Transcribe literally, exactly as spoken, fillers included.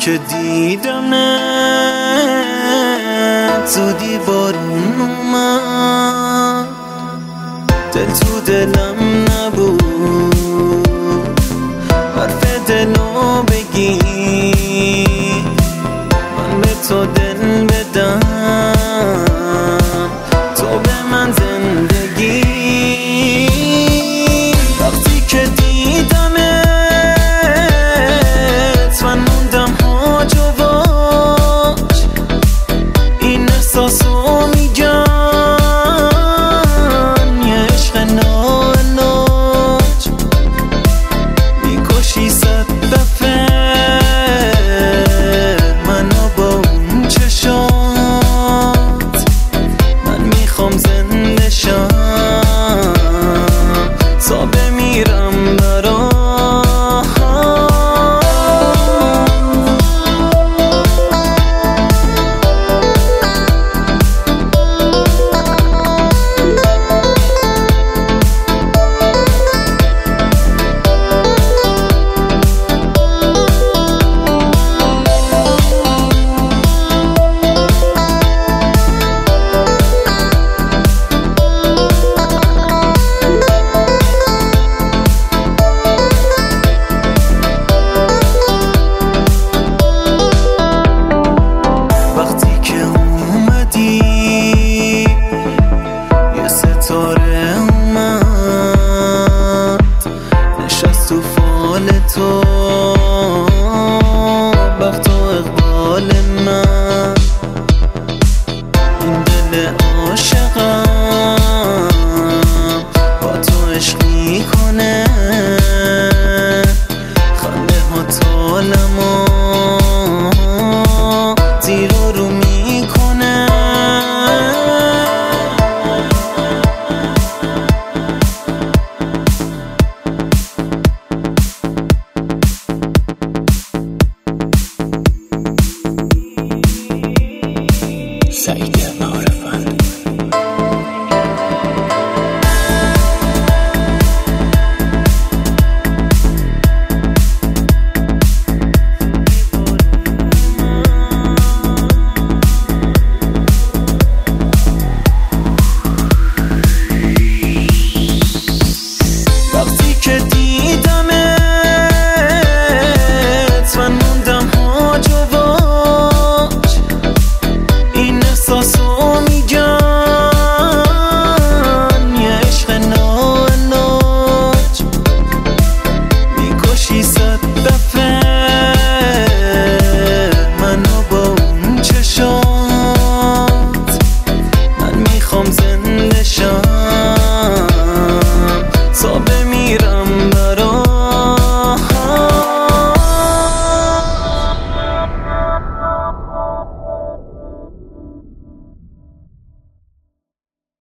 که دیدمت زودی بارون اومد، دل تو دلم نبود حرف دلو بگی، من به تو دل بدم تو به من زندگی. وقتی که دیدمت من موندم هاج و واج، این احساسو میگم یه عشق ناعلاج، میکشی صد دفعه منو با اون چشات، من میخوام زنده شم تا بمیرم برات. تو فال تو بخت و اقبال من، این دل عاشقم با تو عشق میکنه، خنده ها طالمو زیر و رو میکنه. Saïda.